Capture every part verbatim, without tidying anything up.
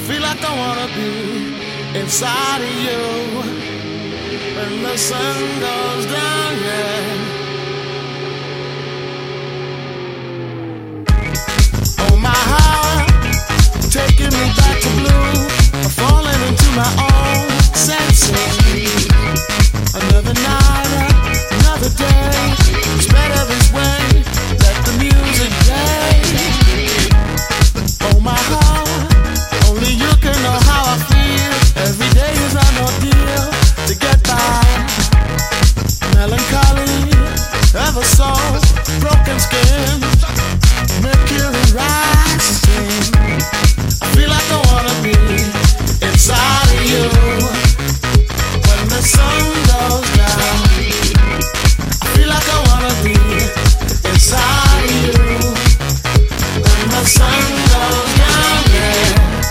feel like I wanna be inside of you when the sun goes down, yeah. Oh, my heart, taking me back to blue. I'm falling into my own senses. Another night, another day. It's better this way. Let the music play. Oh, my heart, only you can know how I feel. Every day is an ordeal to get by. Melancholy, ever so broken skin. Mercury rising. I feel like I wanna be inside of you when the sun goes down. I feel like I wanna be inside of you when the sun goes down, yeah.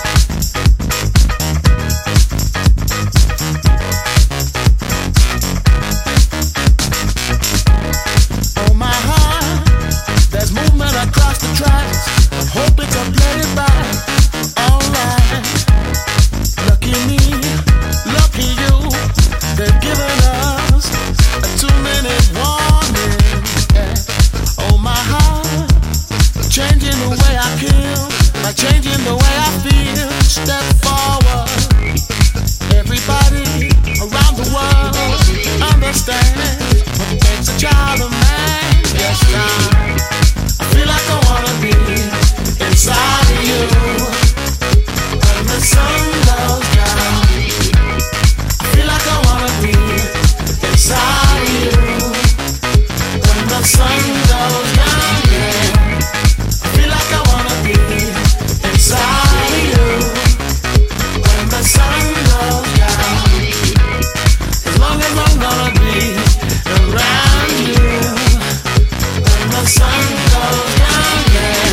Oh, my heart, there's movement across the tracks. I'm hoping to play it back. Alright, lucky me, lucky you. They've given us a two-minute warning. Yeah. Oh, my heart, changing the way I kill, by changing the way I feel. Step forward. Everybody around the world understand what makes a child a man. Yes, I, I feel like I wanna be inside of you when the sun goes down. I feel like I wanna be inside of you when the sun goes down, yeah. I feel like I wanna be inside of you when the sun goes down. As long as I'm gonna be around you when the sun goes down, yeah.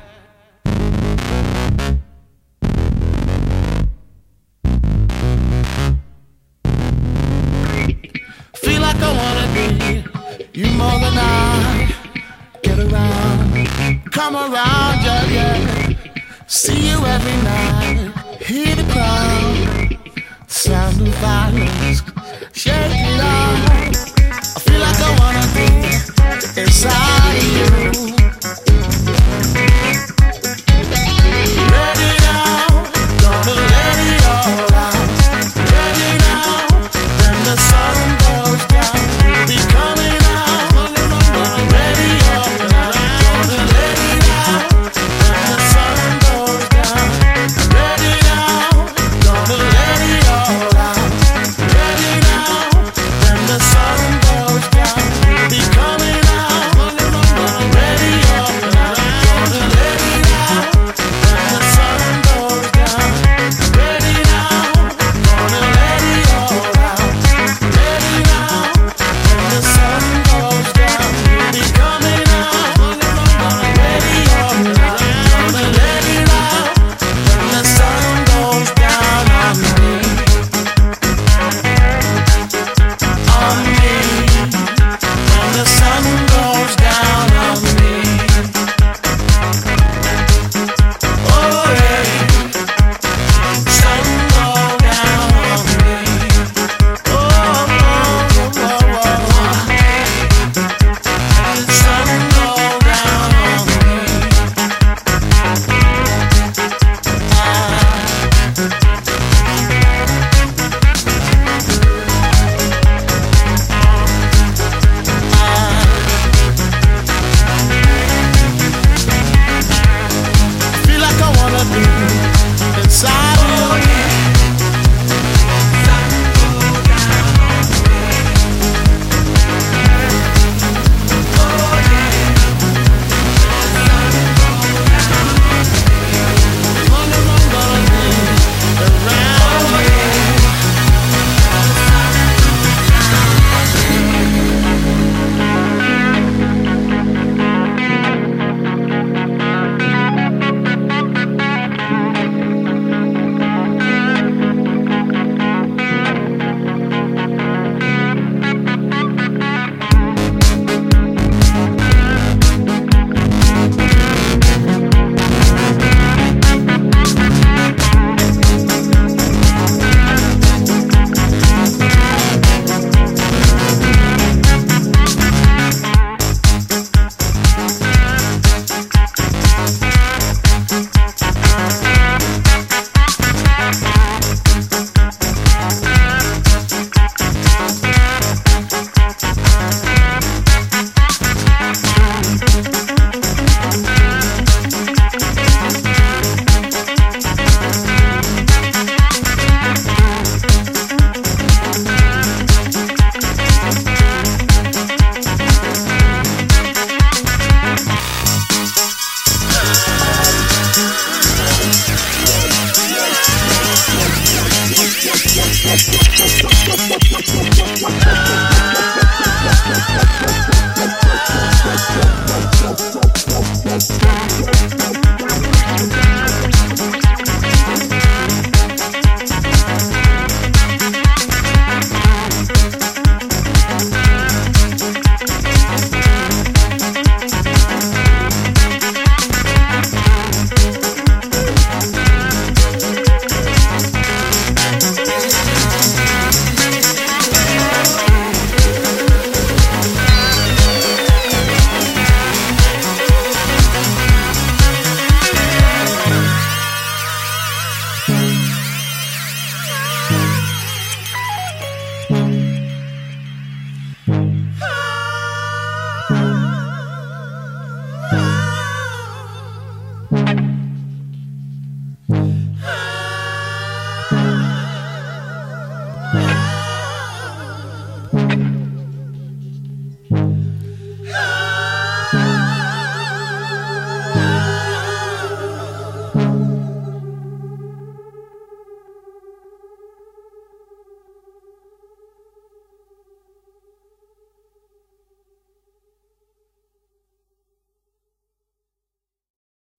Feel like I wanna be you more than I. Get around, come around, yeah, yeah. See you every night, hear the crowd, sound of violence, shake it off.